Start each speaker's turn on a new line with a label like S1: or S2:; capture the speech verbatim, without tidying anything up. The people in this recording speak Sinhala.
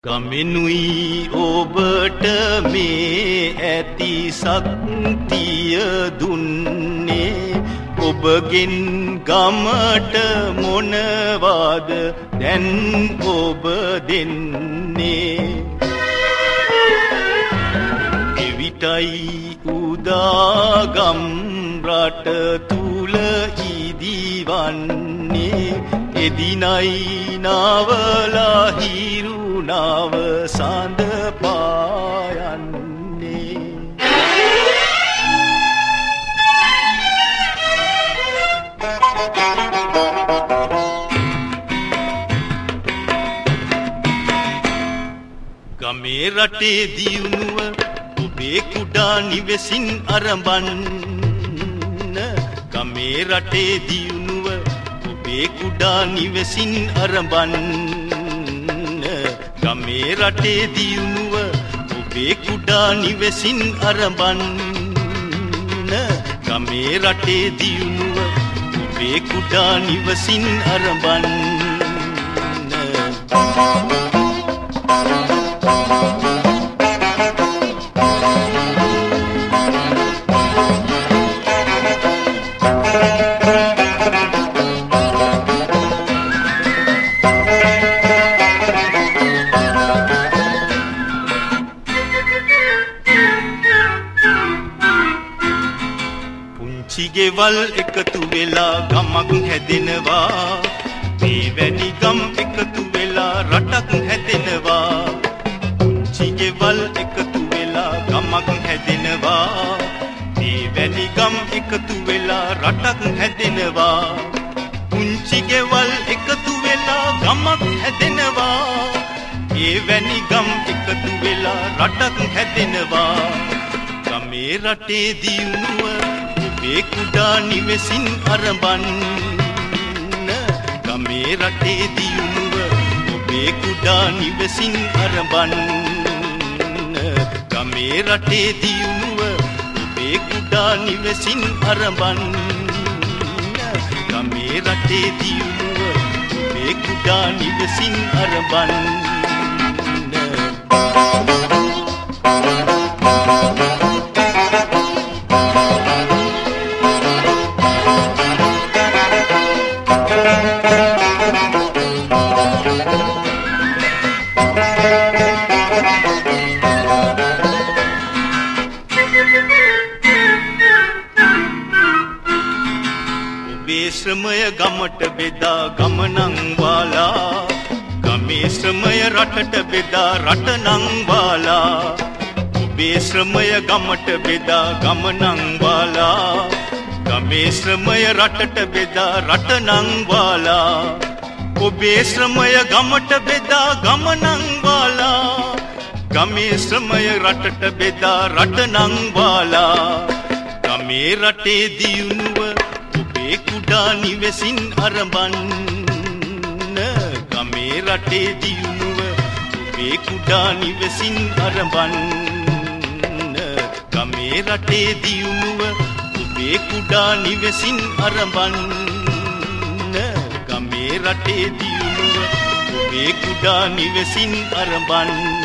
S1: ගමෙනුයි ඔබට මේ ඇති ශක්තිය දුන්නේ ඔබගෙන් ගමට මොනවාද දැන් ඔබ දෙන්නේ එවිටයි උදාගම් රට තුල ඉදිවන්නේ එදිනයි නාවලා හිරුණාව සඳ පායන්නේ ගමේ රටේ දියුණුව ඔබේ කුඩා නිවෙසින් අරඹන්න ගමේ රටේ දියුණුව ඔබේ කුඩා නිවෙසින් අරඹන්න ගමේ රටේ දියුණුව ඔබේ කුඩා නිවෙසින් අරඹන්න ගමේ රටේ දියුණුව ඔබේ කුඩා නිවෙසින් අරඹන්න ගෙවල් එකතු වෙලා ගමක් හැදෙනවා මේ වැඩි ගම් එකතු වෙලා රටක් හැදෙනවා පුංචි ගෙවල් එකතු වෙලා ගමක් හැදෙනවා මේ වැඩි ගම් එකතු වෙලා රටක් හැදෙනවා පුංචි ගෙවල් එකතු වෙලා ගමක් හැදෙනවා මේ වැඩි ගම් එකතු වෙලා රටක් හැදෙනවා ගමේ රටේ දියුණුව ඔබේ කුඩා නිවෙසින් අරඹන්න ගමේ රටේ දියුණුව ඔබේ කුඩා නිවෙසින් අරඹන්න ගමේ රටේ දියුණුව ඔබේ කුඩා නිවෙසින් අරඹන්න ගමේ රටේ දියුණුව ඔබේ කුඩා නිවෙසින් අරඹන්න ශ්‍රමය ගමට බෙදා ගමනං වාලා ගමේ ශ්‍රමය රටට බෙදා රටනං වාලා ඔබේ ශ්‍රමය ගමට බෙදා ගමනං වාලා ගමේ ශ්‍රමය රටට බෙදා රටනං වාලා ඔබේ ශ්‍රමය ගමට බෙදා ගමනං වාලා ගමේ ශ්‍රමය රටට බෙදා රටනං වාලා ගමේ රටේ දියුණුව ඔබේ කුඩා නිවෙසින් අරඹන්න ගමේ රටේ දියුණුව ඔබේ කුඩා නිවෙසින් අරඹන්න ගමේ රටේ දියුණුව ඔබේ කුඩා නිවෙසින් අරඹන්න ගමේ රටේ දියුණුව ඔබේ කුඩා නිවෙසින් අරඹන්න